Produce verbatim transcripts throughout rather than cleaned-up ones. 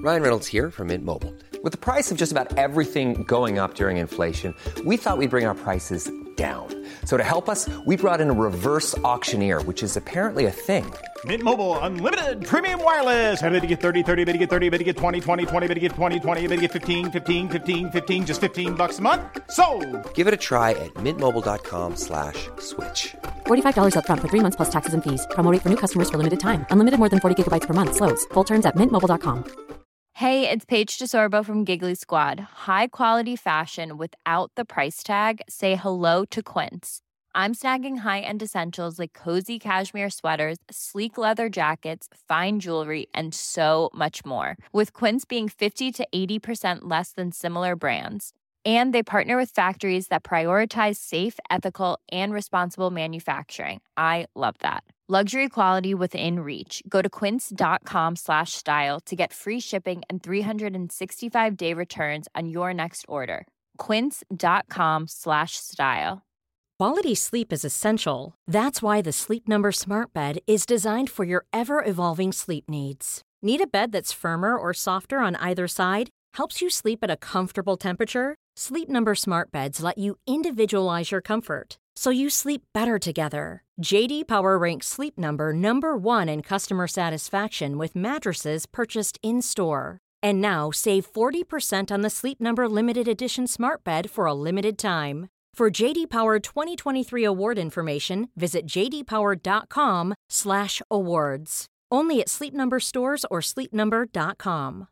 Ryan Reynolds here from Mint Mobile. With the price of just about everything going up during inflation, we thought we'd bring our prices down. So to help us, we brought in a reverse auctioneer, which is apparently a thing. Mint Mobile Unlimited Premium Wireless. How to get thirty, thirty, how to get thirty, how to get twenty, twenty, twenty, how to get twenty, twenty, how to get fifteen, fifteen, fifteen, fifteen, just fifteen bucks a month? Sold! Give it a try at mintmobile.com slash switch. forty-five dollars up front for three months plus taxes and fees. Promo rate for new customers for limited time. Unlimited more than forty gigabytes per month. Slows full terms at mint mobile dot com. Hey, it's Paige DeSorbo from Giggly Squad. High quality fashion without the price tag. Say hello to Quince. I'm snagging high-end essentials like cozy cashmere sweaters, sleek leather jackets, fine jewelry, and so much more. With Quince being fifty to eighty percent less than similar brands. And they partner with factories that prioritize safe, ethical, and responsible manufacturing. I love that. Luxury quality within reach. Go to quince.com slash style to get free shipping and three sixty-five day returns on your next order. Quince.com slash style. Quality sleep is essential. That's why the Sleep Number Smart Bed is designed for your ever-evolving sleep needs. Need a bed that's firmer or softer on either side? Helps you sleep at a comfortable temperature? Sleep Number Smart Beds let you individualize your comfort, so you sleep better together. J D Power ranks Sleep Number number one in customer satisfaction with mattresses purchased in-store. And now save forty percent on the Sleep Number Limited Edition Smart Bed for a limited time. For J D Power twenty twenty-three award information, visit jdpower.com slash awards. Only at Sleep Number stores or sleep number dot com.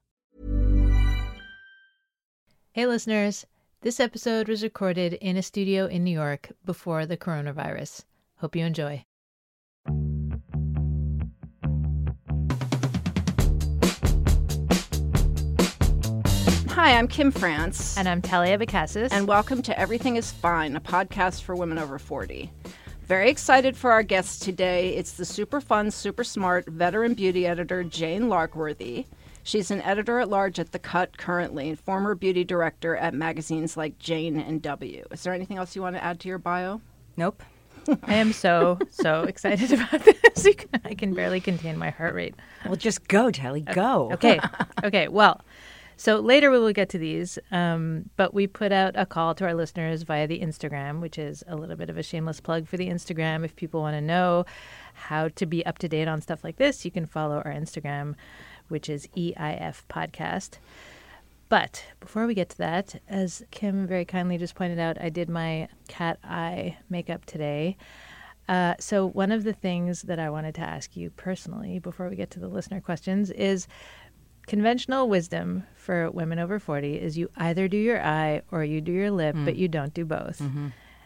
Hey listeners, this episode was recorded in a studio in New York before the coronavirus. Hope you enjoy. Hi, I'm Kim France. And I'm Talia Bacassis. And welcome to Everything is Fine, a podcast for women over forty. Very excited for our guest today. It's the super fun, super smart veteran beauty editor, Jane Larkworthy. She's an editor-at-large at The Cut currently and former beauty director at magazines like Jane and W. Is there anything else you want to add to your bio? Nope. I am so, so excited about this. I can barely contain my heart rate. Well, just go, Tally, go. Okay. Okay. Well, so later we will get to these, um, but we put out a call to our listeners via the Instagram, which is a little bit of a shameless plug for the Instagram. If people want to know how to be up to date on stuff like this, you can follow our Instagram, which is E I F Podcast. But before we get to that, as Kim very kindly just pointed out, I did my cat eye makeup today. Uh, so one of the things that I wanted to ask you personally before we get to the listener questions is conventional wisdom for women over forty is you either do your eye or you do your lip, mm. but you don't do both. Mm-hmm.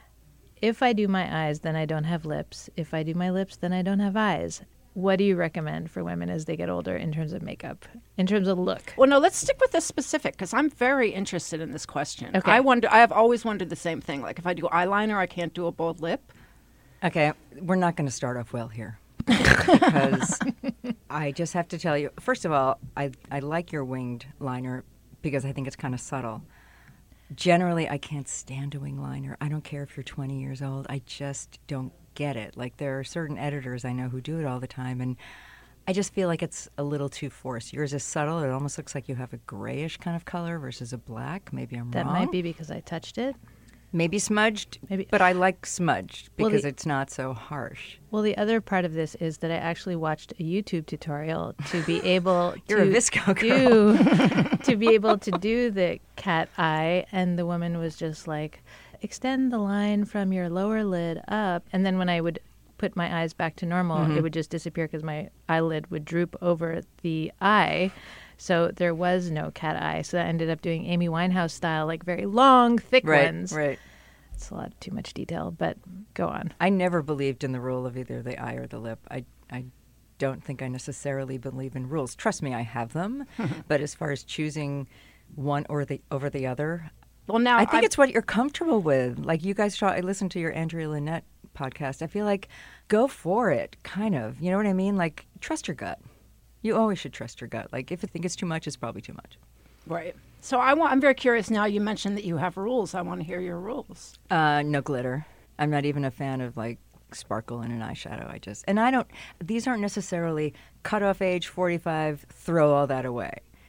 If I do my eyes, then I don't have lips. If I do my lips, then I don't have eyes. What do you recommend for women as they get older in terms of makeup, in terms of look? Well, no, let's stick with this specific because I'm very interested in this question. Okay. I wonder. I have always wondered the same thing. Like if I do eyeliner, I can't do a bold lip. Okay, we're not going to start off well here because I just have to tell you, first of all, I, I like your winged liner because I think it's kind of subtle. Generally, I can't stand a wing liner. I don't care if you're twenty years old. I just don't get it. Like there are certain editors I know who do it all the time, and I just feel like it's a little too forced. Yours is subtle. It almost looks like you have a grayish kind of color versus a black. Maybe I'm that wrong. That might be because I touched it. Maybe smudged, Maybe. But I like smudged because well, the, it's not so harsh. Well, the other part of this is that I actually watched a YouTube tutorial to be able You're to a Visco girl. do to be able to do the cat eye, and the woman was just like, extend the line from your lower lid up, and then when I would put my eyes back to normal, mm-hmm. it would just disappear because my eyelid would droop over the eye. So there was no cat eye. So I ended up doing Amy Winehouse style, like very long, thick right, ones. Right. It's a lot too much detail, but go on. I never believed in the rule of either the eye or the lip. I, I don't think I necessarily believe in rules. Trust me, I have them. But as far as choosing one or the over the other, well, now I think I, it's what you're comfortable with. Like you guys, saw, I listened to your Andrea Lynette podcast. I feel like go for it, kind of. You know what I mean? Like trust your gut. You always should trust your gut. Like if you think it's too much, it's probably too much. Right. So I want, I'm very curious now. You mentioned that you have rules. I want to hear your rules. Uh, no glitter. I'm not even a fan of like sparkle in an eyeshadow. I just and I don't. These aren't necessarily cut off age forty-five. Throw all that away.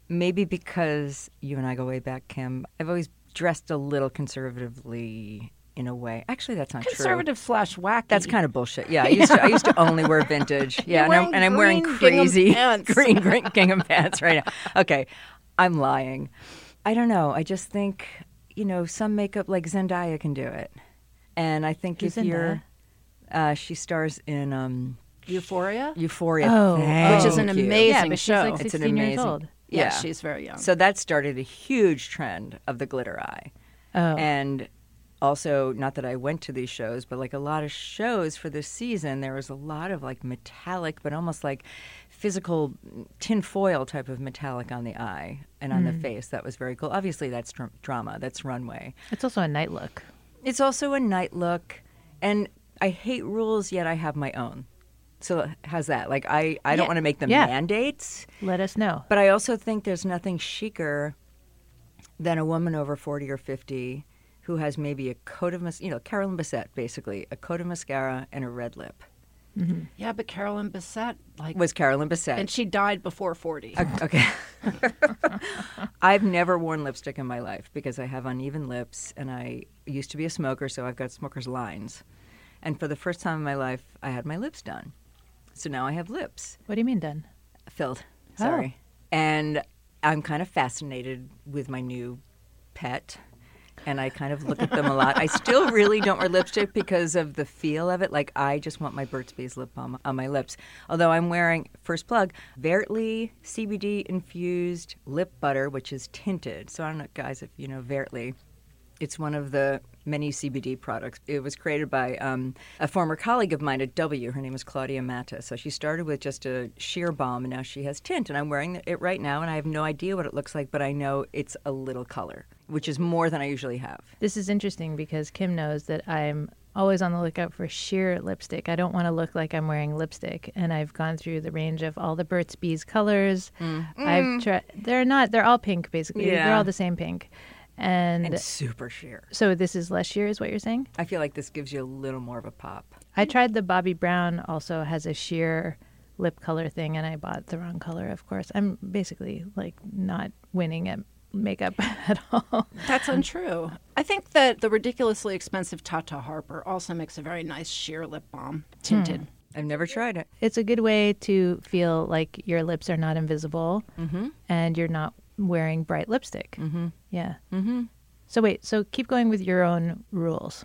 maybe because you and I go way back, Kim, I've always dressed a little conservatively in a way. Actually, that's not Conservative true. slash wacky. That's kind of bullshit. Yeah, I used to I used to only wear vintage. Yeah, and, wearing I'm, and I'm wearing green crazy gingham pants. green green gingham pants right now. Okay, I'm lying. I don't know. I just think, you know, some makeup like Zendaya can do it, and I think Who's if you're, Zendaya? uh, she stars in um, Euphoria? Euphoria, Oh, Thank Which is an you. amazing Yeah, but she's show. like It's an sixteen years amazing- old. Yeah, Yeah, she's very young. So that started a huge trend of the glitter eye. Oh. And also, not that I went to these shows, but like a lot of shows for this season, there was a lot of like metallic, but almost like physical tinfoil type of metallic on the eye and on the face. That was very cool. Obviously, that's dr- drama. That's runway. It's also a night look. It's also a night look. And I hate rules, yet I have my own. So how's that? Like, I, I don't Yeah. want to make them Yeah. mandates. Let us know. But I also think there's nothing chicer than a woman over forty or fifty who has maybe a coat of, mas- you know, Carolyn Bessette, basically, a coat of mascara and a red lip. yeah, but Carolyn Bessette, like, Was Carolyn Bessette. and she died before forty. Okay. I've never worn lipstick in my life because I have uneven lips and I used to be a smoker, so I've got smoker's lines. And for the first time in my life, I had my lips done. So now I have lips What do you mean done? filled. Sorry. And I'm kind of fascinated with my new pet. And I kind of look at them a lot. I still really don't wear lipstick because of the feel of it. Like, I just want my Burt's Bees lip balm on my lips. Although I'm wearing, first plug, Vertly C B D-infused lip butter, which is tinted. So I don't know, guys, if you know Vertly. It's one of the many C B D products. It was created by um, a former colleague of mine at W. Her name is Claudia Matta. So she started with just a sheer balm, and now she has tint. And I'm wearing it right now, and I have no idea what it looks like, but I know it's a little color, which is more than I usually have. This is interesting because Kim knows that I'm always on the lookout for sheer lipstick. I don't want to look like I'm wearing lipstick, and I've gone through the range of all the Burt's Bees colors. I've tried. They're not. They're all pink, basically. They're Yeah. all the same pink. And, And super sheer. so this is less sheer, is what you're saying? I feel like this gives you a little more of a pop. I tried the Bobbi Brown. Also has a sheer lip color thing, and I bought the wrong color. Of course, I'm basically like not winning at makeup at all. That's untrue. I think that the ridiculously expensive Tata Harper also makes a very nice sheer lip balm, tinted. I've never tried it. It's a good way to feel like your lips are not invisible and you're not wearing bright lipstick. Mm-hmm. Yeah. Mm-hmm. So wait, so keep going with your own rules.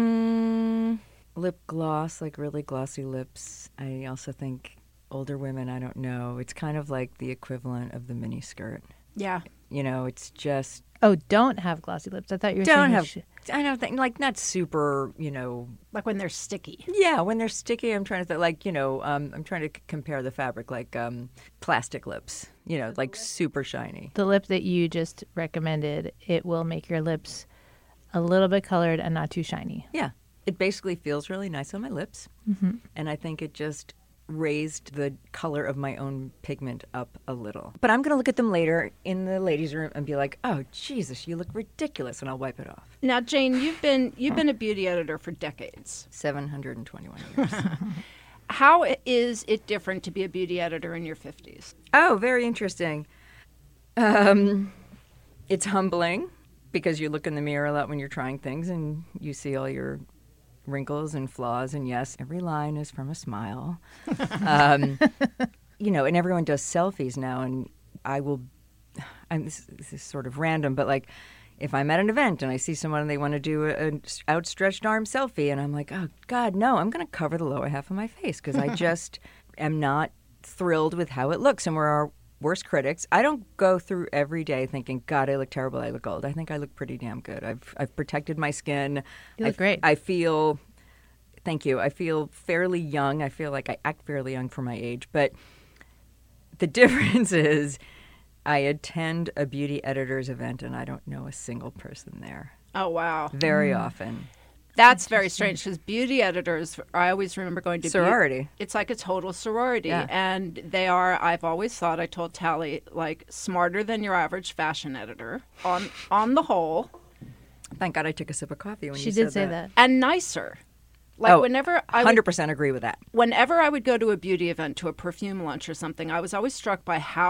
Mm, lip gloss, like really glossy lips. I also think older women, I don't know. It's kind of like the equivalent of the mini skirt. Yeah. You know, it's just Oh, don't have glossy lips. I thought you were don't saying you have. should- I don't think like not super. You know, Like when they're sticky. yeah. When they're sticky, I'm trying to think, like you know, um, I'm trying to c- compare the fabric like um, plastic lips. You know, like super shiny. the lip that you just recommended, it will make your lips a little bit colored and not too shiny. Yeah, it basically feels really nice on my lips, mm-hmm. and I think it just raised the color of my own pigment up a little. But I'm going to look at them later in the ladies' room and be like, "Oh, Jesus, you look ridiculous," and I'll wipe it off. Now, Jane, you've been you've been a beauty editor for decades. seven hundred twenty-one years. How is it different to be a beauty editor in your fifties? Oh, very interesting. Um, it's humbling because you look in the mirror a lot when you're trying things and you see all your wrinkles and flaws. And yes, every line is from a smile. um, you know, and everyone does selfies now. And I will, I'm, this, this is sort of random, but like if I'm at an event and I see someone and they want to do an outstretched arm selfie and I'm like, oh, God, no, I'm going to cover the lower half of my face because I just am not thrilled with how it looks. And we're our worst critics. I don't go through every day thinking, God, I look terrible, I look old. I think I look pretty damn good. I've I've protected my skin. You look I, great. I feel, thank you, I feel fairly young. I feel like I act fairly young for my age. But the difference is I attend a beauty editor's event and I don't know a single person there. Oh, wow. Very often. That's very strange because beauty editors, I always remember going to Sorority. Be, it's like a total sorority. Yeah. And they are, I've always thought, I told Tally, like smarter than your average fashion editor on on the whole, Thank God I took a sip of coffee when She you did said say that. that. and nicer. Like Oh, whenever I one would, hundred percent agree with that. whenever I would go to a beauty event, to a perfume lunch or something, I was always struck by how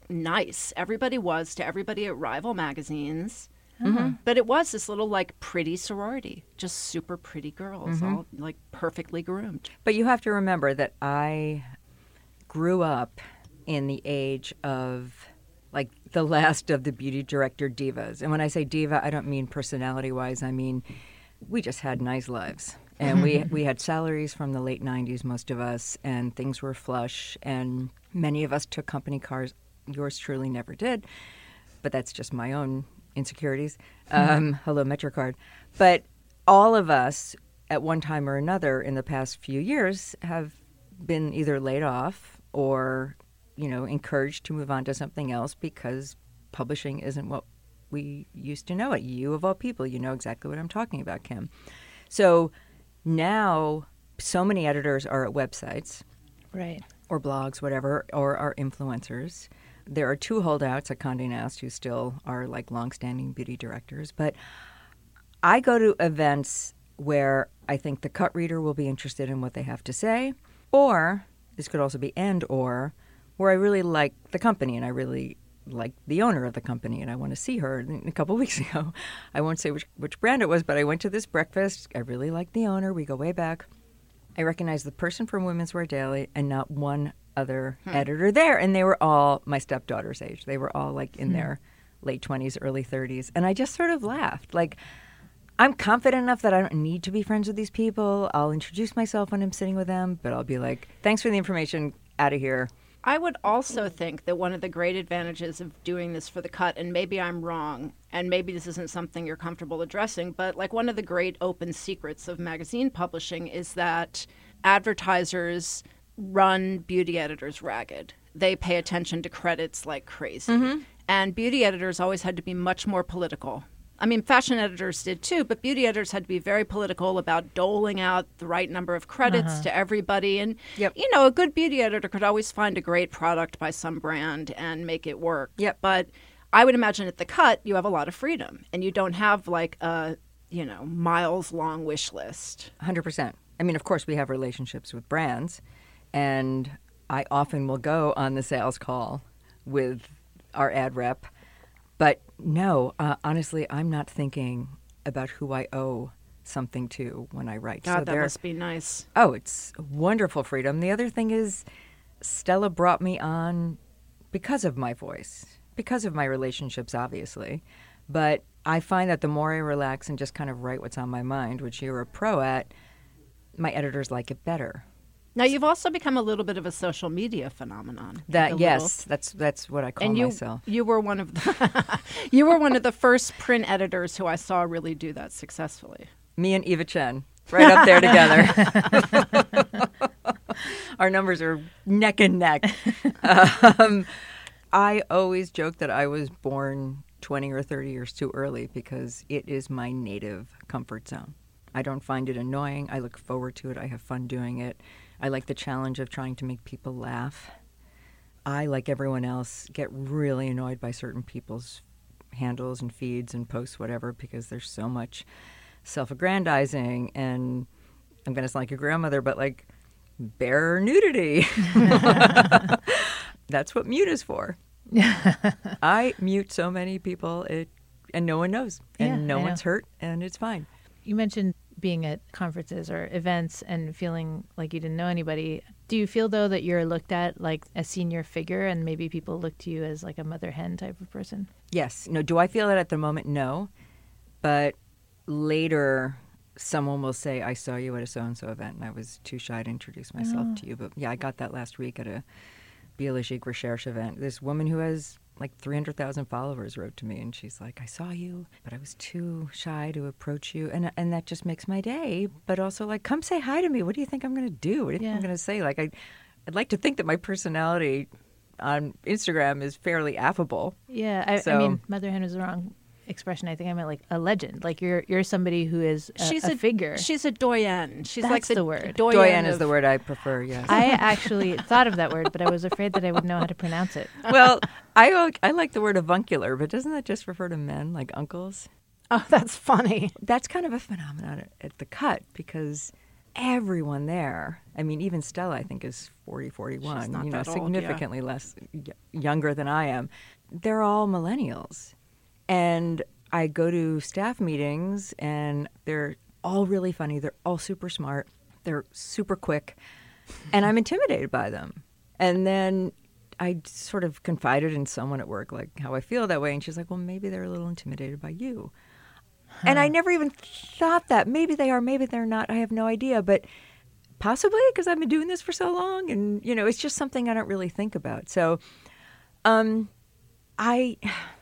nice. Everybody was to everybody at rival magazines. Mm-hmm. But it was this little, like, pretty sorority, just super pretty girls, mm-hmm. all, like, perfectly groomed. But you have to remember that I grew up in the age of, like, the last of the beauty director divas. And when I say diva, I don't mean personality-wise. I mean, we just had nice lives. And we we had salaries from the late nineties, most of us, and things were flush. And many of us took company cars. Yours truly never did. But that's just my own insecurities. Um, hello, MetroCard. But all of us, at one time or another in the past few years, have been either laid off or, you know, encouraged to move on to something else because publishing isn't what we used to know it. You, of all people, you know exactly what I'm talking about, Kim. So now so many editors are at websites. Right. Or blogs, whatever, or are influencers. There are two holdouts at Condé Nast who still are like longstanding beauty directors. But I go to events where I think the cut reader will be interested in what they have to say, or this could also be and or, where I really like the company and I really like the owner of the company and I want to see her. And a couple of weeks ago, I won't say which, which brand it was, but I went to this breakfast. I really like the owner. We go way back. I recognized the person from Women's Wear Daily and not one other hmm. editor there. And they were all my stepdaughter's age. They were all like in hmm. their late twenties, early thirties. And I just sort of laughed. Like, I'm confident enough that I don't need to be friends with these people. I'll introduce myself when I'm sitting with them, but I'll be like, thanks for the information, out of here. I would also think that one of the great advantages of doing this for the cut, and maybe I'm wrong, and maybe this isn't something you're comfortable addressing, but like one of the great open secrets of magazine publishing is that advertisers run beauty editors ragged. They pay attention to credits like crazy. Mm-hmm. And beauty editors always had to be much more political. I mean, fashion editors did too, but beauty editors had to be very political about doling out the right number of credits uh-huh. to everybody. And, yep. you know, a good beauty editor could always find a great product by some brand and make it work. Yep. But I would imagine at the cut, you have a lot of freedom and you don't have like a, you know, miles long wish list. one hundred percent. I mean, of course, we have relationships with brands, and I often will go on the sales call with our ad rep. But no, uh, honestly, I'm not thinking about who I owe something to when I write. God, so that must be nice. Oh, it's wonderful freedom. The other thing is Stella brought me on because of my voice, because of my relationships, obviously. But I find that the more I relax and just kind of write what's on my mind, which you're a pro at, my editors like it better. Now, you've also become a little bit of a social media phenomenon. That yes, that's that's what I call and you, myself. You were one of the you were one of the first print editors who I saw really do that successfully. Me and Eva Chen, right up there together. Our numbers are neck and neck. Um, I always joke that I was born twenty or thirty years too early because it is my native comfort zone. I don't find it annoying. I look forward to it. I have fun doing it. I like the challenge of trying to make people laugh. I, like everyone else, get really annoyed by certain people's handles and feeds and posts, whatever, because there's so much self-aggrandizing and I'm going to sound like your grandmother, but like bare nudity. That's what mute is for. I mute so many people, it, and no one knows, and yeah, no I one's know. hurt, and it's fine. You mentioned being at conferences or events and feeling like you didn't know anybody. Do you feel, though, that you're looked at like a senior figure and maybe people look to you as like a mother hen type of person? Yes. No, do I feel it at the moment? No. But later, someone will say, I saw you at a so-and-so event, and I was too shy to introduce myself Oh. to you. But yeah, I got that last week at a Biologique Recherche event. This woman who has like three hundred thousand followers wrote to me, and she's like, I saw you, but I was too shy to approach you. And and that just makes my day. But also, like, come say hi to me. What do you think I'm going to do? What do you think Yeah. I'm going to say? Like, I, I'd like to think that my personality on Instagram is fairly affable. Yeah, I, So- I mean, mother hen is the wrong expression. I think I meant like a legend. Like you're you're somebody who is a, She's a figure. She's a doyenne. She's That's like the, the word. Doyenne, Doyenne is of- the word I prefer, yes. I actually thought of that word, but I was afraid that I would know how to pronounce it. Well, I, I like the word avuncular, but doesn't that just refer to men, like uncles? Oh, that's funny. That's kind of a phenomenon at- at the cut because everyone there, I mean, even Stella, I think, is forty, forty-one, She's not you know, that old, significantly less y- younger than I am. They're all millennials. And I go to staff meetings, and they're all really funny. They're all super smart. They're super quick. And I'm intimidated by them. And then I sort of confided in someone at work, like, how I feel that way. And she's like, well, maybe they're a little intimidated by you. Huh. And I never even thought that. Maybe they are, maybe they're not. I have no idea. But possibly because I've been doing this for so long. And, you know, it's just something I don't really think about. So um, I,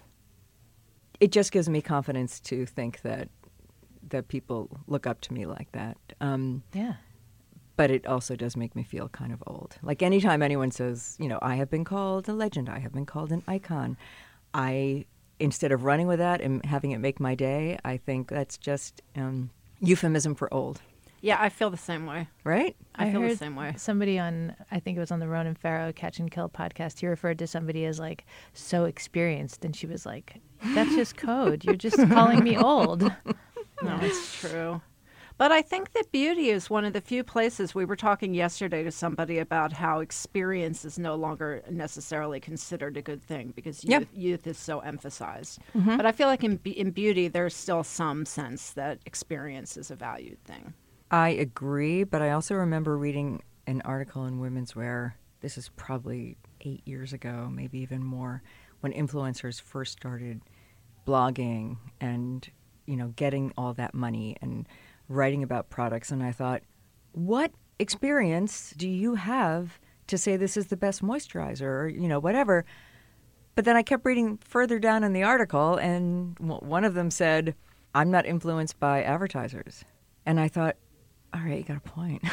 it just gives me confidence to think that that people look up to me like that. Um, yeah. But it also does make me feel kind of old. Like anytime anyone says, you know, I have been called a legend, I have been called an icon, I, instead of running with that and having it make my day, I think that's just um, euphemism for old. Yeah, I feel the same way. Right? I, I feel heard the same way. Somebody on, I think it was on the Ronan Farrow Catch and Kill podcast, he referred to somebody as like so experienced. And she was like, that's just code. You're just calling me old. No, it's true. But I think that beauty is one of the few places. We were talking yesterday to somebody about how experience is no longer necessarily considered a good thing because youth, yep. youth is so emphasized. Mm-hmm. But I feel like in, in beauty, there's still some sense that experience is a valued thing. I agree, but I also remember reading an article in Women's Wear, this is probably eight years ago, maybe even more, when influencers first started blogging and, you know, getting all that money and writing about products. And I thought, what experience do you have to say this is the best moisturizer or, you know, whatever? But then I kept reading further down in the article, and one of them said, I'm not influenced by advertisers. And I thought, all right, you got a point.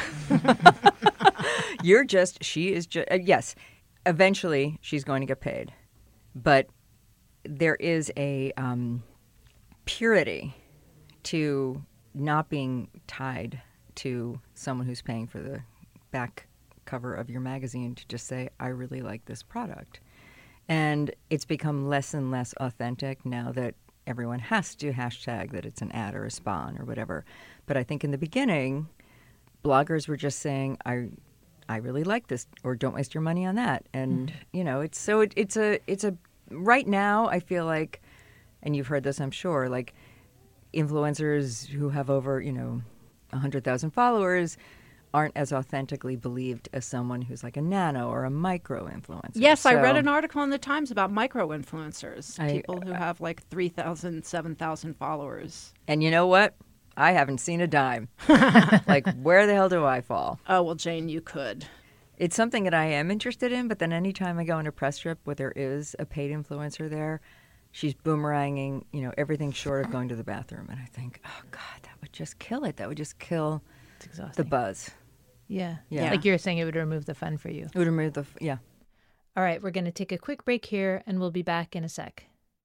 You're just, she is just, uh, yes, eventually she's going to get paid. But there is a um, purity to not being tied to someone who's paying for the back cover of your magazine to just say, I really like this product. And it's become less and less authentic now that everyone has to hashtag that it's an ad or a spawn or whatever. But I think in the beginning, bloggers were just saying, I I really like this, or don't waste your money on that. And, mm. you know, it's so it, it's a, it's a, right now I feel like, and you've heard this, I'm sure, like, influencers who have over, you know, one hundred thousand followers aren't as authentically believed as someone who's like a nano or a micro influencer. Yes, so, I read an article in the Times about micro influencers, I, people who have like three thousand, seven thousand followers. And you know what? I haven't seen a dime. Like, where the hell do I fall? Oh, well, Jane, you could. It's something that I am interested in, but then anytime I go on a press trip where there is a paid influencer there, she's boomeranging, you know, everything short of going to the bathroom. And I think, oh, God, that would just kill it. That would just kill the buzz. Yeah. Yeah. Like you were saying, it would remove the fun for you. It would remove the, yeah. All right, we're going to take a quick break here, and we'll be back in a sec.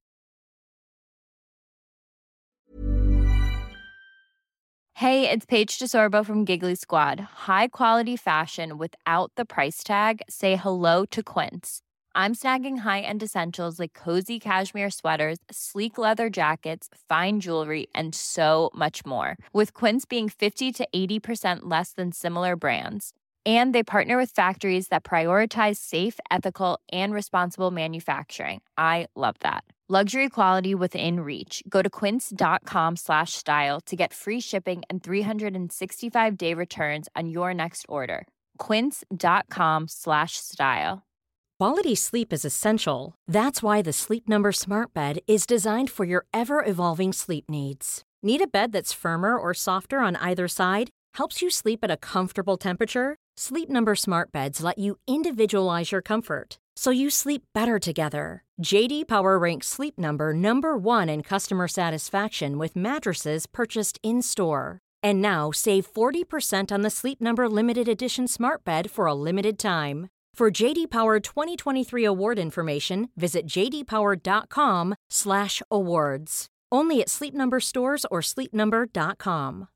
Hey, it's Paige DeSorbo from Giggly Squad. High quality fashion without the price tag. Say hello to Quince. I'm snagging high-end essentials like cozy cashmere sweaters, sleek leather jackets, fine jewelry, and so much more. With Quince being fifty to eighty percent less than similar brands. And they partner with factories that prioritize safe, ethical, and responsible manufacturing. I love that. Luxury quality within reach. Go to quince.com slash style to get free shipping and three sixty-five day returns on your next order. Quince.com slash style. Quality sleep is essential. That's why the Sleep Number Smart Bed is designed for your ever-evolving sleep needs. Need a bed that's firmer or softer on either side? Helps you sleep at a comfortable temperature? Sleep Number Smart Beds let you individualize your comfort, so you sleep better together. J D Power ranks Sleep Number number one in customer satisfaction with mattresses purchased in-store. And now save forty percent on the Sleep Number Limited Edition Smart Bed for a limited time. For J D Power twenty twenty-three award information, visit jdpower.com slash awards. Only at Sleep Number stores or sleep number dot com.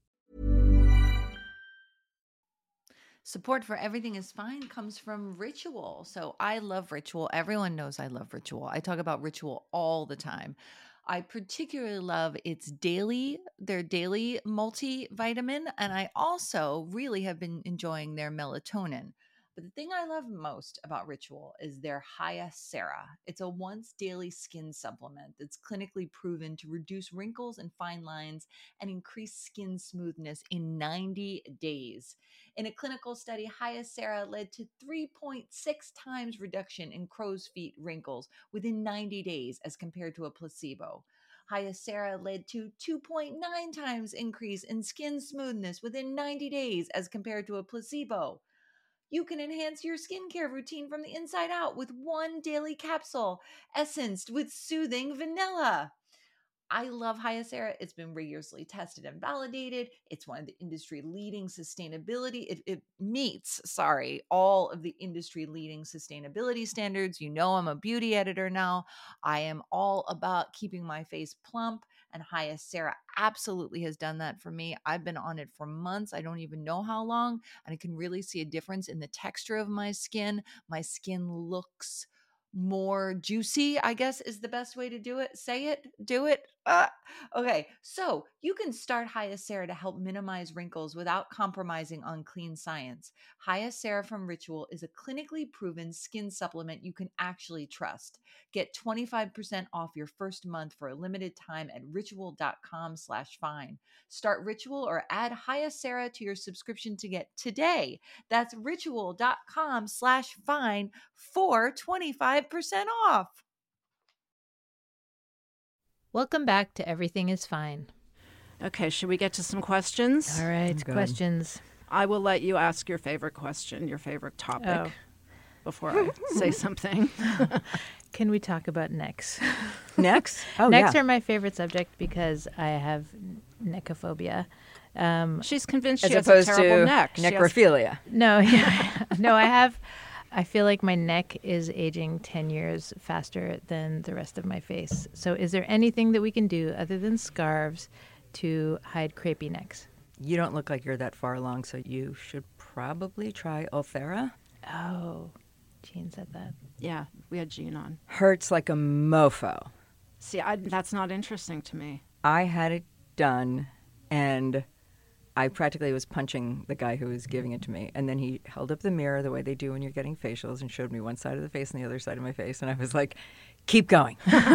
Support for Everything is Fine comes from Ritual. So I love Ritual. Everyone knows I love Ritual. I talk about Ritual all the time. I particularly love its daily, their daily multivitamin, and I also really have been enjoying their melatonin. But the thing I love most about Ritual is their Hyacera. It's a once daily skin supplement that's clinically proven to reduce wrinkles and fine lines and increase skin smoothness in ninety days. In a clinical study, Hyacera led to three point six times reduction in crow's feet wrinkles within ninety days as compared to a placebo. Hyacera led to two point nine times increase in skin smoothness within ninety days as compared to a placebo. You can enhance your skincare routine from the inside out with one daily capsule, essenced with soothing vanilla. I love Hyacera. It's been rigorously tested and validated. It's one of the industry leading sustainability. It, it meets, sorry, all of the industry leading sustainability standards. You know, I'm a beauty editor now. I am all about keeping my face plump, and Hyacera absolutely has done that for me. I've been on it for months. I don't even know how long, and I can really see a difference in the texture of my skin. My skin looks more juicy, I guess is the best way to do it. Say it, do it. Uh, okay, so you can start Hyacera to help minimize wrinkles without compromising on clean science. Hyacera from Ritual is a clinically proven skin supplement you can actually trust. Get twenty-five percent off your first month for a limited time at ritual.com slash fine. Start Ritual or add Hyacera to your subscription to get today. That's ritual.com slash fine for twenty-five percent off. Welcome back to Everything is Fine. Okay, should we get to some questions? All right, questions. I will let you ask your favorite question, your favorite topic, Oh. before I say something. Can we talk about necks? Necks? Oh, necks yeah. are my favorite subject because I have necrophobia. Um, She's convinced As she has a opposed terrible to neck. She has- necrophilia. no, yeah, no, I have. I feel like my neck is aging ten years faster than the rest of my face. So is there anything that we can do other than scarves to hide crepey necks? You don't look like you're that far along, so you should probably try Ulthera. Oh, Jean said that. Yeah, we had Jean on. Hurts like a mofo. See, I, that's not interesting to me. I had it done, and I practically was punching the guy who was giving it to me. And then he held up the mirror the way they do when you're getting facials and showed me one side of the face and the other side of my face. And I was like, keep going.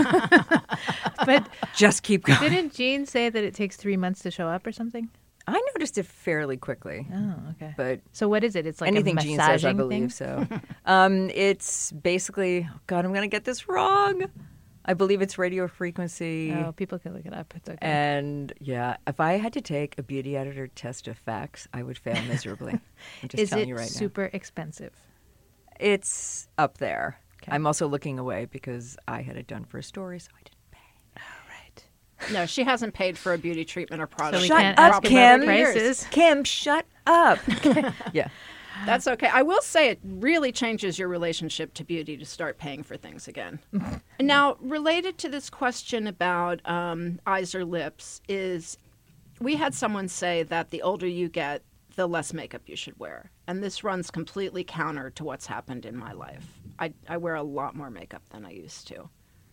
But just keep going. didn't Jean say that it takes three months to show up or something? I noticed it fairly quickly. Oh, okay. But so what is it? It's like anything a Jean says, I massaging believe thing? so. um, it's basically, oh God, I'm going to get this wrong. I believe it's radio frequency. Oh, people can look it up. It's okay. And yeah, if I had to take a beauty editor test of facts, I would fail miserably. I'm just is telling it you right super expensive? now. It's up there. Okay. I'm also looking away because I had it done for a story, so I didn't pay. Oh, right. No, she hasn't paid for a beauty treatment or product. So we Shut can't up, ask Kim. about prices. Kim, shut up. Yeah. That's okay. I will say it really changes your relationship to beauty to start paying for things again. Now, related to this question about um, eyes or lips is we had someone say that the older you get, the less makeup you should wear. And this runs completely counter to what's happened in my life. I, I wear a lot more makeup than I used to.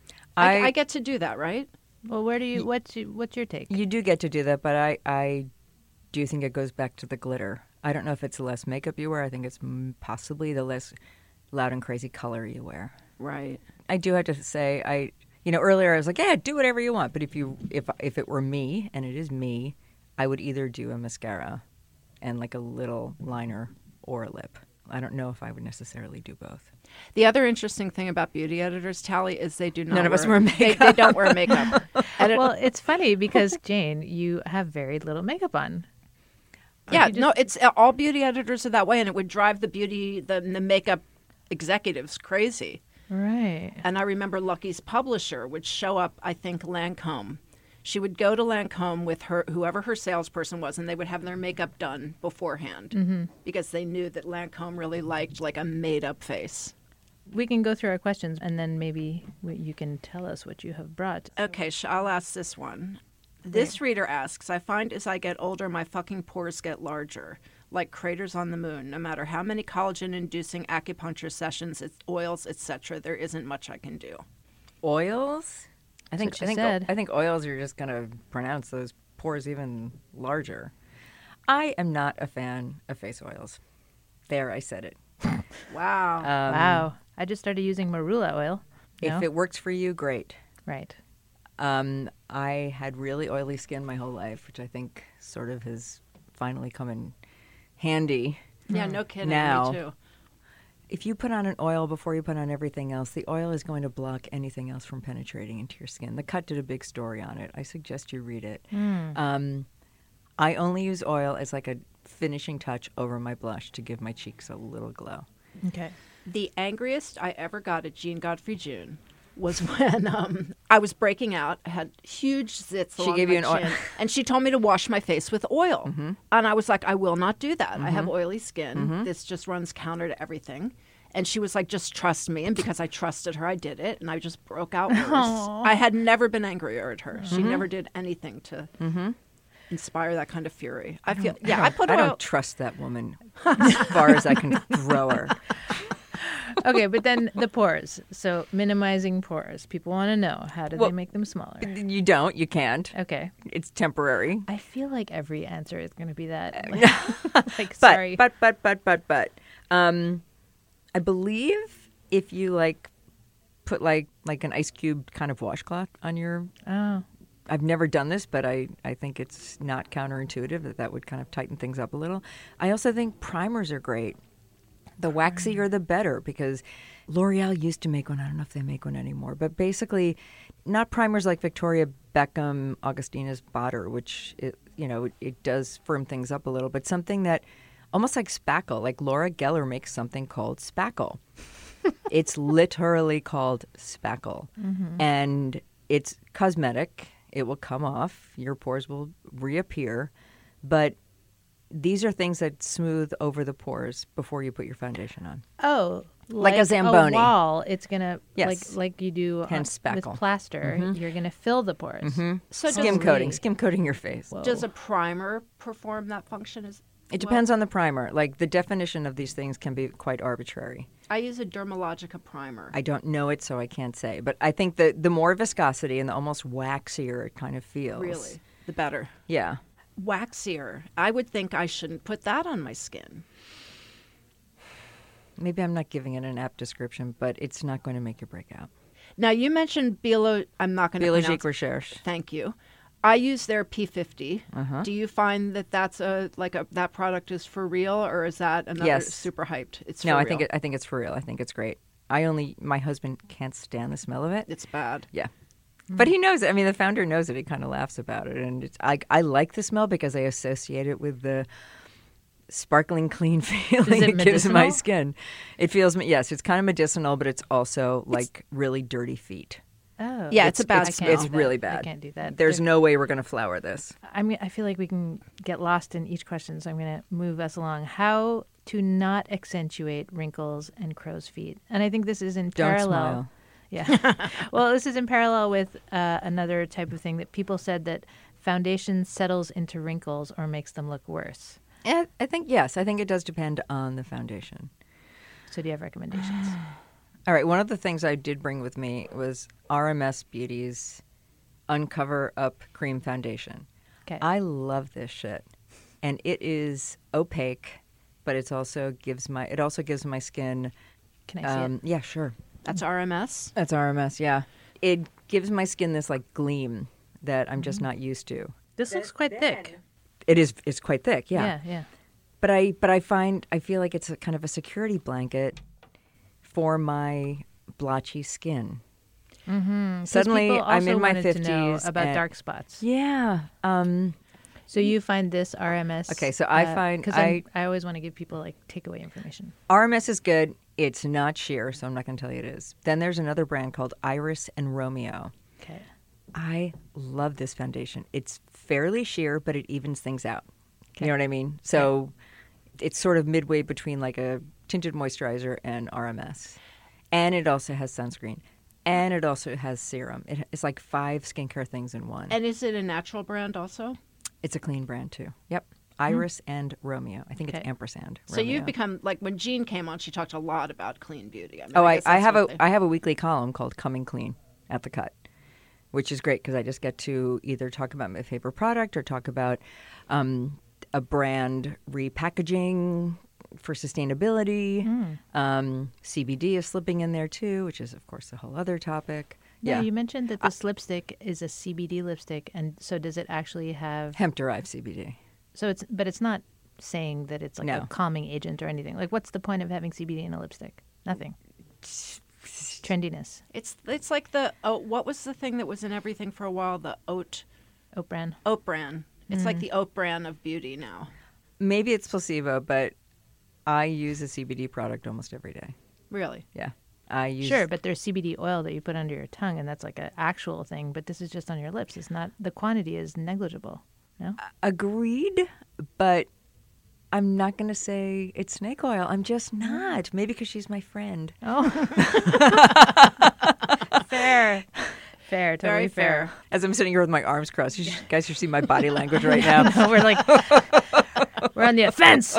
I, I- I get to do that, right? Well, where do you? What's you, what's your take? You do get to do that, but I, I do think it goes back to the glitter. I don't know if it's the less makeup you wear. I think it's mm, possibly the less loud and crazy color you wear. Right. I do have to say, I you know earlier I was like, yeah, do whatever you want. But if you if if it were me, and it is me, I would either do a mascara and like a little liner or a lip. I don't know if I would necessarily do both. The other interesting thing about beauty editors, Tally, is they do not None of wear, us wear They, makeup. they don't wear makeup. And it- Well, it's funny because Jane, you have very little makeup on. yeah, you just- no, it's all beauty editors are that way, and it would drive the beauty, the, the makeup executives crazy. Right. And I remember Lucky's publisher would show up, I think, Lancome. She would go to Lancome with her, whoever her salesperson was, and they would have their makeup done beforehand Mm-hmm. because they knew that Lancome really liked like a made-up face. We can go through our questions, and then maybe we, you can tell us what you have brought. Okay, sh- I'll ask this one. This reader asks, I find as I get older, my fucking pores get larger, like craters on the moon. No matter how many collagen-inducing acupuncture sessions, it's oils, et cetera, there isn't much I can do. Oils? I think what I you think said. I think oils are just going to pronounce those pores even larger. I am not a fan of face oils. There, I said it. Wow. Um, Wow. I just started using marula oil. If No? it works for you, great. Right. Um, I had really oily skin my whole life, which I think sort of has finally come in handy. Yeah, no kidding. Now, Me too. if you put on an oil before you put on everything else, the oil is going to block anything else from penetrating into your skin. The Cut did a big story on it. I suggest you read it. Mm. Um, I only use oil as like a finishing touch over my blush to give my cheeks a little glow. Okay. The angriest I ever got at Jean Godfrey June was when um, I was breaking out. I had huge zits She along gave my you an oil- chin, and she told me to wash my face with oil. Mm-hmm. And I was like, I will not do that. I have oily skin. Mm-hmm. This just runs counter to everything. And she was like, just trust me. And because I trusted her, I did it. And I just broke out worse. I had never been angrier at her. She Mm-hmm. never did anything to inspire that kind of fury. I, feel, I yeah, don't- I put I oil. don't trust that woman as far as I can throw her. Okay, but then the pores. So minimizing pores. People want to know, how do Well, they make them smaller? You don't. You can't. Okay. It's temporary. I feel like every answer is going to be that. Uh, Like, like, But, sorry. but, but, but, but, but, um, I believe if you like put like like an ice cube kind of washcloth on your, oh. I've never done this, but I, I think it's not counterintuitive that that would kind of tighten things up a little. I also think primers are great. The waxier, the better, because L'Oreal used to make one. I don't know if they make one anymore. But basically, not primers like Victoria Beckham, Augustina's Botter, which, it, you know, it, it does firm things up a little, but something that almost like spackle. Like Laura Geller makes something called spackle. It's literally called spackle. Mm-hmm. And it's cosmetic. It will come off. Your pores will reappear. But these are things that smooth over the pores before you put your foundation on. Oh, Like a Zamboni. wall, it's gonna Yes. like like you do Hence on, with spackle. plaster. You're gonna fill the pores. So does, Skim Holy. coating, skim coating your face. Whoa. does a primer perform that function? As It depends on the primer. Like the definition of these things can be quite arbitrary. I use a Dermalogica primer. I don't know it, so I can't say. But I think the the more viscosity and the almost waxier it kind of feels. Really, the better. Yeah. Waxier. I would think I shouldn't put that on my skin. Maybe I'm not giving it an apt description, but it's not going to make you break out. Now you mentioned Biolo. I'm not going to Biologique pronounce. Recherche. Thank you. I use their P fifty. Uh-huh. Do you find that that's a like a that product is for real, or is that another Yes. super hyped? It's No, for I real. think it, I think it's for real. I think it's great. I only my husband can't stand the smell of it. it's bad. Yeah. But he knows it. I mean, the founder knows it. He kind of laughs about it. And it's, I, I like the smell because I associate it with the sparkling, clean feeling it it gives my medicinal? skin. It feels, yes, it's kind of medicinal, but it's also like really dirty feet. Oh, Yeah, it's a bad I smell. can't It's do that. really I bad. can't do that. There's There- no way we're going to flour this. I mean, I feel like we can get lost in each question, so I'm going to move us along. How to not accentuate wrinkles and crow's feet, and I think this is in Don't parallel. smile. Yeah. Well, this is in parallel with uh, another type of thing that people said that foundation settles into wrinkles or makes them look worse. Eh, I think, yes, I think it does depend on the foundation. So, do you have recommendations? All right, one of the things I did bring with me was R M S Beauty's Uncover Up Cream Foundation. Okay. I love this shit. And it is opaque, but it's also gives my it also gives my skin Can I see um, it? yeah, sure. That's R M S. That's R M S, yeah. It gives my skin this like gleam that I'm just not used to. This looks quite thick. It is it's quite thick, yeah. Yeah, yeah. But I but I find I feel like it's a kind of a security blanket for my blotchy skin. Mm-hmm. Suddenly, people I'm also in my wanted to know fifties about and- dark spots. Yeah. Um, So you find this R M S? Okay, so I find- because I- I always want to give people like takeaway information. R M S is good. It's not sheer, so I'm not going to tell you it is. Then there's another brand called Iris and Romeo. Okay. I love this foundation. It's fairly sheer, but it evens things out. Okay. You know what I mean? So it's sort of midway between like a tinted moisturizer and R M S. And it also has sunscreen. And it also has serum. It, it's like five skincare things in one. And is it a natural brand also? It's a clean brand too. Yep. Iris and Romeo. I think Okay. it's ampersand. So Romeo. you've become like when Jean came on, she talked a lot about clean beauty. I mean, Oh, I, guess I that's have a what they- I have a weekly column called Coming Clean at the Cut. which is great because I just get to either talk about my favorite product or talk about um, a brand repackaging for sustainability. Mm. Um, C B D is slipping in there too, which is, of course, a whole other topic. Yeah, Yeah, you mentioned that this lipstick is a C B D lipstick, and so does it actually have hemp-derived C B D. So it's, but it's not saying that it's like No. a calming agent or anything. Like, what's the point of having C B D in a lipstick? Nothing. Trendiness. It's it's like the oh, what was the thing that was in everything for a while? The oat Oat bran. oat bran. It's like the oat bran of beauty now. Maybe it's placebo, but I use a C B D product almost every day. Really? Yeah. I use Sure, but there's C B D oil that you put under your tongue, and that's like an actual thing. But this is just on your lips. It's not. The quantity is negligible. No. Agreed, but I'm not going to say it's snake oil. I'm just not. Maybe because she's my friend. Oh. Fair. Fair. Totally Very fair. fair. As I'm sitting here with my arms crossed, you should, guys should see my body language right now. No, we're like, we're on the offense.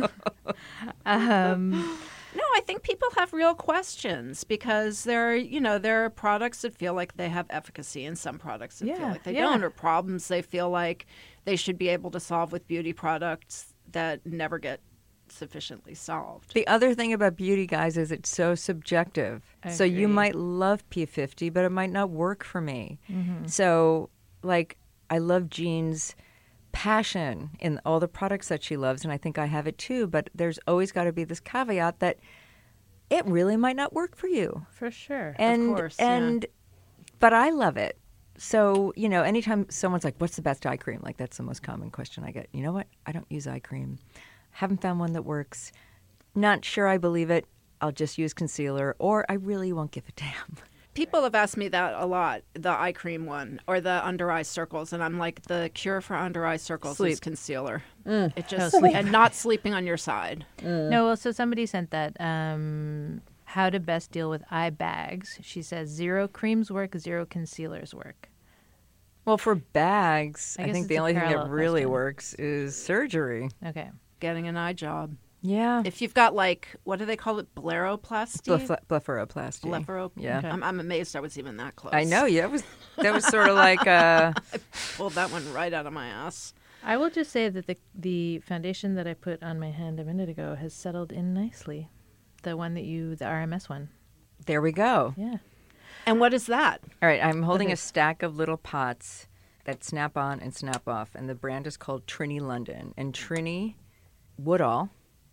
Um, No, I think people have real questions because there are, you know, there are products that feel like they have efficacy and some products that feel Yeah, like they yeah. don't, or problems they feel like they should be able to solve with beauty products that never get sufficiently solved. The other thing about beauty, guys, is it's so subjective. I So you agree. might love P fifty, but it might not work for me. So, like, I love Jean's passion in all the products that she loves, and I think I have it too, but there's always got to be this caveat that it really might not work for you. for sure. And, course, yeah. and, but I love it. So, you know, anytime someone's like, what's the best eye cream? Like, that's the most common question I get. You know what? I don't use eye cream. Haven't found one that works. Not sure I believe it. I'll just use concealer, or I really won't give a damn. People have asked me that a lot, the eye cream one or the under eye circles, and I'm like, the cure for under eye circles is Sleep. concealer. It just Oh, sleep. and not sleeping on your side. No, well, so somebody sent that. Um, how to best deal with eye bags. She says zero creams work, zero concealers work. Well, for bags, I I, guess think it's the a only thing that parallel really question. works is surgery. Okay. Getting an eye job. Yeah. If you've got like, what do they call it? Blepharoplasty? Blef- blepharoplasty. Blepharo. Yeah. Okay. I'm, I'm amazed I was even that close. I know. Yeah, that was that was sort of like uh, Pulled that one right out of my ass. I will just say that the the foundation that I put on my hand a minute ago has settled in nicely. The one that you, the R M S one. there we go. Yeah. And what is that? All right, I'm holding a is- stack of little pots that snap on and snap off, and the brand is called Trini London. And Trini Woodall,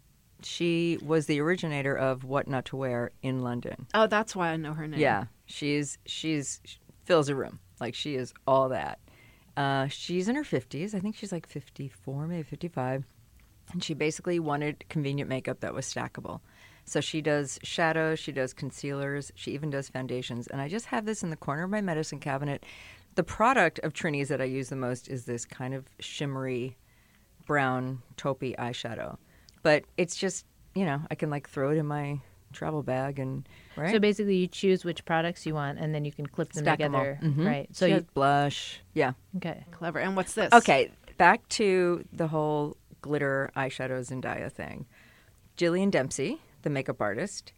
she was the originator of What Not to Wear in London. Oh, that's why I know her name. Yeah, she's she's she fills a room. Like, she is all that. Uh, she's in her fifties. I think she's like fifty-four, maybe fifty-five. And she basically wanted convenient makeup that was stackable. So she does shadows, she does concealers, she even does foundations. And I just have this in the corner of my medicine cabinet. The product of Trini's that I use the most is this kind of shimmery brown taupey eyeshadow. But it's just, you know, I can like throw it in my travel bag and, right? So basically, you choose which products you want, and then you can clip them Stack 'em all. together. Mhm. Right. So So you you. blush. Yeah. Okay. Clever. And what's this? Okay, back to the whole glitter eyeshadow Zendaya thing. Jillian Dempsey, the makeup artist,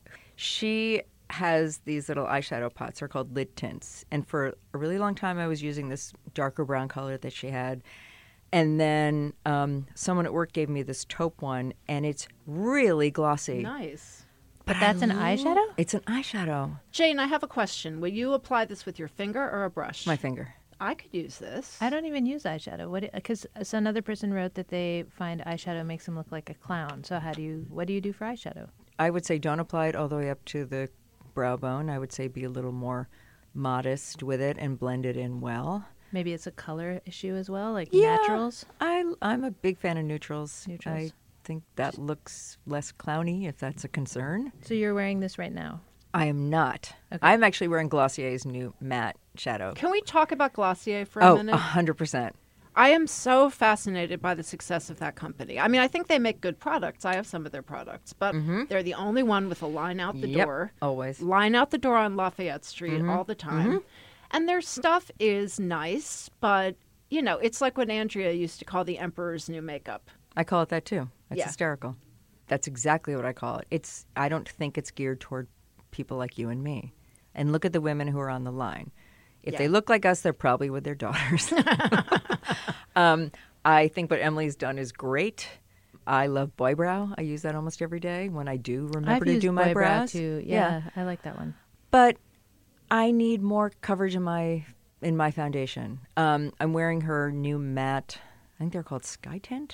she has these little eyeshadow pots. They're called lid tints. And for a really long time, I was using this darker brown color that she had. And then um, someone at work gave me this taupe one, and it's really glossy. Nice. But that's an eyeshadow? It's an eyeshadow. Jane, I have a question. Will you apply this with your finger or a brush? My finger. I could use this. I don't even use eyeshadow. What? Because so another person wrote that they find eyeshadow makes them look like a clown. So how do you? What do you do for eyeshadow? I would say don't apply it all the way up to the brow bone. I would say be a little more modest with it and blend it in well. Maybe it's a color issue as well, like Yeah. naturals. I, I'm a big fan of neutrals. Neutrals. I think that looks less clowny, if that's a concern. So you're wearing this right now. I am not. Okay. I'm actually wearing Glossier's new matte shadow. Can we talk about Glossier for a Oh, minute? one hundred percent. I am so fascinated by the success of that company. I mean, I think they make good products. I have some of their products, but they're the only one with a line out the Mm-hmm. Yep, door. always. Line out the door on Lafayette Street Mm-hmm. all the time. And their stuff is nice, but, you know, it's like what Andrea used to call the Emperor's New Makeup. I call it that too. That's Yeah. hysterical. That's exactly what I call it. It's. I don't think it's geared toward people like you and me. And look at the women who are on the line. If Yeah. they look like us, they're probably with their daughters. um, I think what Emily's done is great. I love Boy Brow. I use that almost every day when I do remember I've to used do my Boy Brow brows. too. Yeah, I like that one. But I need more coverage in my in my foundation. Um, I'm wearing her new matte. I think they're called Sky Tint.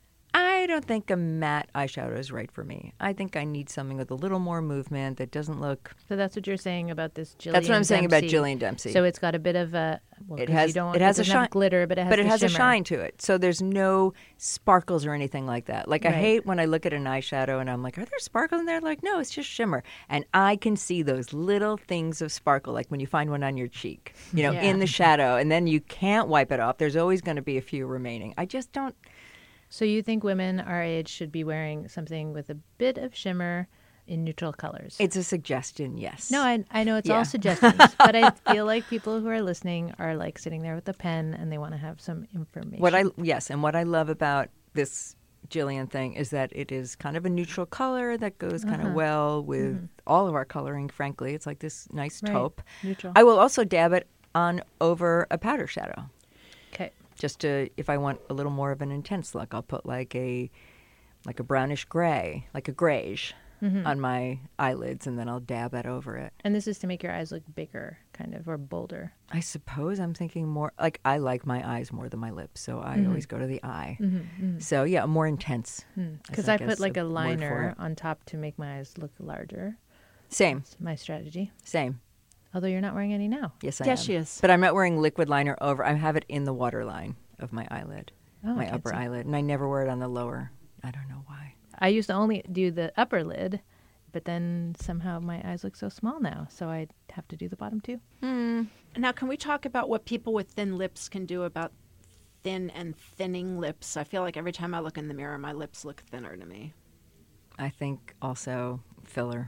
I don't think a matte eyeshadow is right for me. I think I need something with a little more movement that doesn't look. So that's what you're saying about this Jillian That's what I'm saying about Dempsey. Jillian Dempsey. So it's got a bit of a. Well, It 'cause has You don't, it has a doesn't have shine, glitter, but it has. but it the has a shimmer. shine to it. So there's no sparkles or anything like that. Like I Right. hate when I look at an eyeshadow and I'm like, are there sparkles in there? Like no, it's just shimmer, and I can see those little things of sparkle, like when you find one on your cheek, you know, Yeah. in the shadow, and then you can't wipe it off. There's always going to be a few remaining. I just don't. So you think women our age should be wearing something with a bit of shimmer in neutral colors? It's a suggestion, yes. No, I I know it's Yeah. all suggestions, but I feel like people who are listening are like sitting there with a pen and they want to have some information. What I yes, and what I love about this Jillian thing is that it is kind of a neutral color that goes kind Uh-huh. of well with Mhm. all of our coloring. Frankly, it's like this nice Right. taupe. Neutral. I will also dab it on over a powder shadow. Okay. Just to, if I want a little more of an intense look, I'll put like a like a brownish gray, like a grayish, Mhm. on my eyelids, and then I'll dab that over it. And this is to make your eyes look bigger, kind of, or bolder. I suppose I'm thinking more like I like my eyes more than my lips, so I Mhm. always go to the eye. Mhm, mhm. So yeah, more intense. Because is, I, guess, put like the a word for liner it. on top to make my eyes look larger. Same. That's my strategy. Same. Although you're not wearing any now. Yes, I Yes, am. she is. But I'm not wearing liquid liner over. I have it in the waterline of my eyelid, Oh, I my can't upper see. eyelid, and I never wear it on the lower. I don't know why. I used to only do the upper lid, but then somehow my eyes look so small now, so I have to do the bottom too. Now, can we talk about what people with thin lips can do about thin and thinning lips? I feel like every time I look in the mirror, my lips look thinner to me. I think also filler.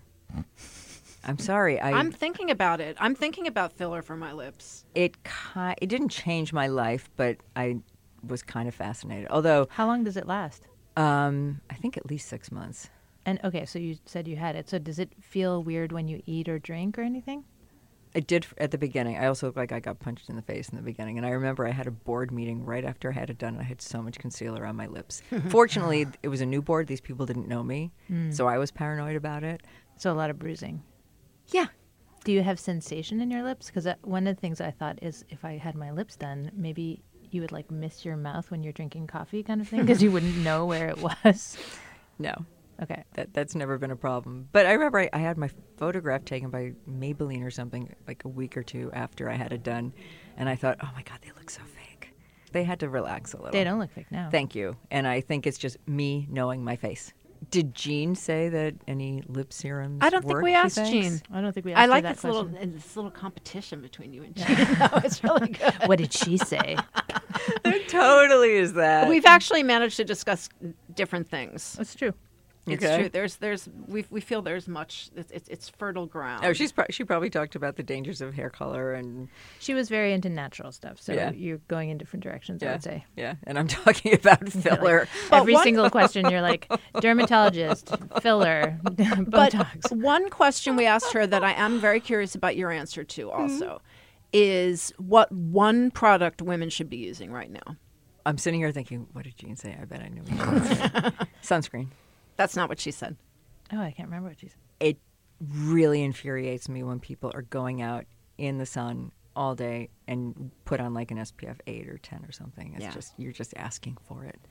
I'm sorry. I I'm thinking about it. I'm thinking about filler for my lips. it ki- it didn't change my life, but I was kind of fascinated. Although, How long does it last? um, I think at least six months. And okay, so you said you had it. So does it feel weird when you eat or drink or anything? It did f- at the beginning. I also looked like I got punched in the face in the beginning. And I remember I had a board meeting right after I had it done. And I had so much concealer on my lips. Fortunately, it was a new board. These people didn't know me. Mm. So I was paranoid about it. So a lot of bruising. Yeah. Do you have sensation in your lips? Because one of the things I thought is if I had my lips done, maybe you would like miss your mouth when you're drinking coffee kind of thing because you wouldn't know where it was. No. Okay. That That's never been a problem. But I remember I, I had my photograph taken by Maybelline or something like a week or two after I had it done. And I thought, oh my God, they look so fake. They had to relax a little. They don't look fake now. Thank you. And I think it's just me knowing my face. Did Jean say that any lip serums I don't think work, we she asked thinks? Jean. I don't think we asked I her like that this little question. this little competition between you and Jean. No, it's really good. What did she say? There totally is that. We've actually managed to discuss different things. That's true. It's Okay. true. There's, there's, we we feel there's much. It's, it's, it's fertile ground. Oh, she's pro- she probably talked about the dangers of hair color and She was very into natural stuff, so Yeah. you're going in different directions, I yeah, would say. yeah. And I'm talking about filler. But Every one- single question, you're like, dermatologist, filler, But Botox. one question we asked her that I am very curious about your answer to also is what one product women should be using right now. I'm sitting here thinking, what did Jean say? I bet I knew. Sunscreen. That's not what she said. Oh, I can't remember what she said. It really infuriates me when people are going out in the sun all day and put on like an S P F eight or ten or something. It's Yeah. just you're just asking for it.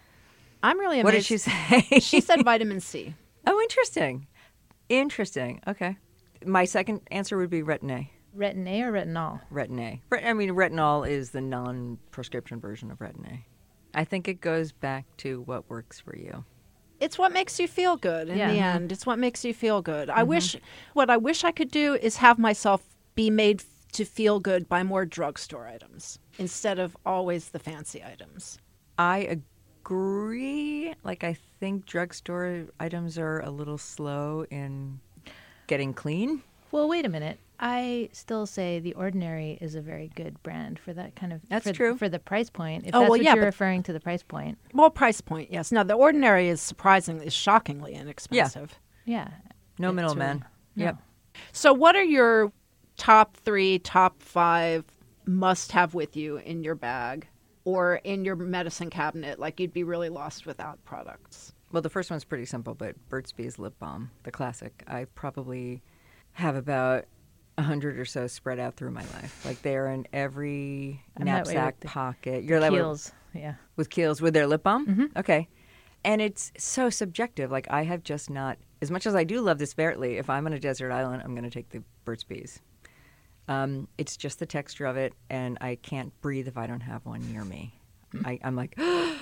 I'm really amazed. What did she say? She said vitamin C. Oh, interesting. Interesting. Okay. My second answer would be Retin-A. Retin-A or retinol? Retin-A. Ret- I mean, retinol is the non-prescription version of Retin-A. I think it goes back to what works for you. It's what makes you feel good in Yeah. the Mhm. end. It's what makes you feel good. I wish what I wish I could do is have myself be made f- to feel good by more drugstore items instead of always the fancy items. I agree. Like, I think drugstore items are a little slow in getting clean. Well, wait a minute. I still say The Ordinary is a very good brand for that kind of. That's for, true. for the price point. If Oh, that's well, what yeah, you're but- referring to, the price point. Well, price point, yes. No, the Ordinary is surprisingly, is shockingly inexpensive. Yeah. No It's middleman. really- Yep. So what are your top three, top five must have with you in your bag or in your medicine cabinet, like you'd be really lost without products? Well, the first one's pretty simple, but Burt's Bees lip balm, the classic. I probably have about a hundred or so spread out through my life. Like they're in every I'm that way knapsack with the- pocket. You're that way Kiehl's, yeah. with Kiehl's with their lip balm? Mm-hmm. Okay. And it's so subjective. Like I have just not, as much as I do love this Vertly, if I'm on a desert island, I'm going to take the Burt's Bees. Um, it's just the texture of it, and I can't breathe if I don't have one near me. Mm-hmm. I, I'm like,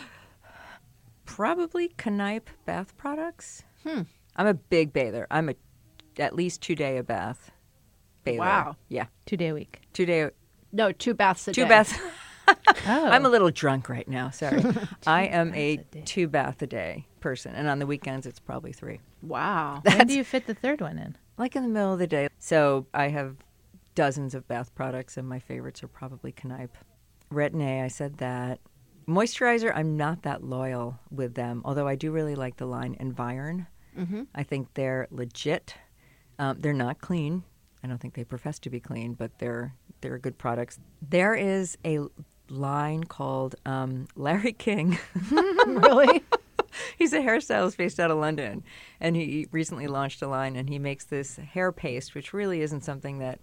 probably Knipe bath products. Hmm. I'm a big bather. I'm a at least two day a bath bather. Wow. Yeah. Two day a week. Two day. No, two baths a two day. baths. Oh. I'm a little drunk right now. Sorry. I am a, baths a day. two bath a day person, and on the weekends it's probably three. Wow. When do you fit the third one in? Like in the middle of the day. So I have dozens of bath products, and my favorites are probably Knipe. Retin-A, I said that. Moisturizer, I'm not that loyal with them, although I do really like the line Environ. Mm-hmm. I think they're legit. Um, they're not clean. I don't think they profess to be clean, but they're they're good products. There is a line called um, Larry King. Really? He's a hairstylist based out of London, and he recently launched a line, and he makes this hair paste, which really isn't something that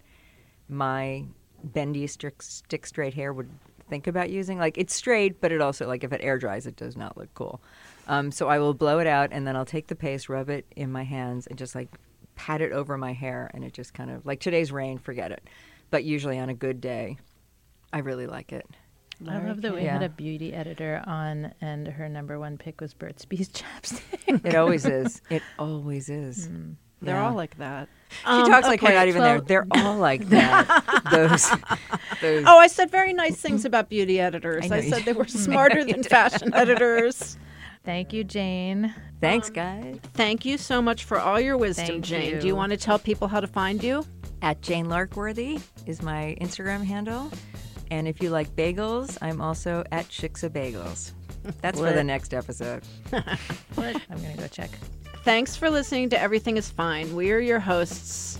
my bendy, stick, stick straight hair would think about using. Like, it's straight, but it also, like, if it air dries, it does not look cool. Um, so I will blow it out, and then I'll take the paste, rub it in my hands, and just, like, pat it over my hair, and it just kind of, like, today's rain, forget it. But usually on a good day, I really like it. I love that we Yeah. had a beauty editor on, and her number one pick was Burt's Bees chapstick. It always is. It always is. Mm. They're Yeah. all like that. She talks like we're okay, not even well- there. They're all like that. those, those. Oh, I said very nice things about beauty editors. I know I, you said did. they were I know smarter you than did. fashion editors. Thank you, Jane. Thanks, guys. Thank you so much for all your wisdom, Thank Jane. you. Do you want to tell people how to find you? At Jane Larkworthy is my Instagram handle. And if you like bagels, I'm also at Shiksa Bagels. That's for What? the next episode. What? I'm going to go check. Thanks for listening to Everything is Fine. We are your hosts,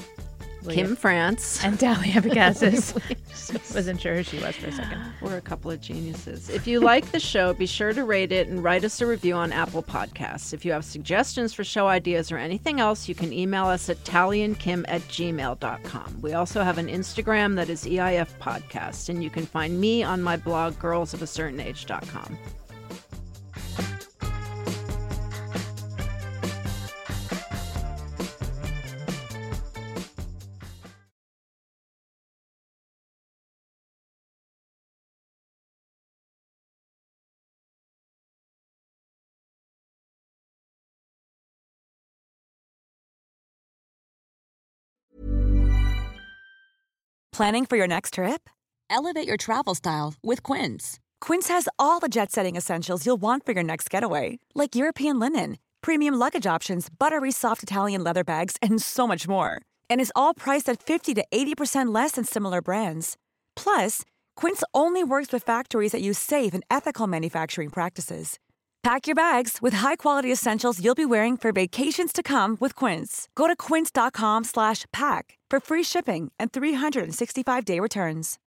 Kim France. And Dahlia Picasso. Wasn't sure who she was for a second. We're a couple of geniuses. If you like the show, be sure to rate it and write us a review on Apple Podcasts. If you have suggestions for show ideas or anything else, you can email us at tallyandkim at gmail dot com. We also have an Instagram that is E I F Podcast, and you can find me on my blog, girls of a certain age dot com. Planning for your next trip? Elevate your travel style with Quince. Quince has all the jet-setting essentials you'll want for your next getaway, like European linen, premium luggage options, buttery soft Italian leather bags, and so much more. And is all priced at fifty to eighty percent less than similar brands. Plus, Quince only works with factories that use safe and ethical manufacturing practices. Pack your bags with high-quality essentials you'll be wearing for vacations to come with Quince. Go to quince dot com slash pack for free shipping and three sixty-five day returns.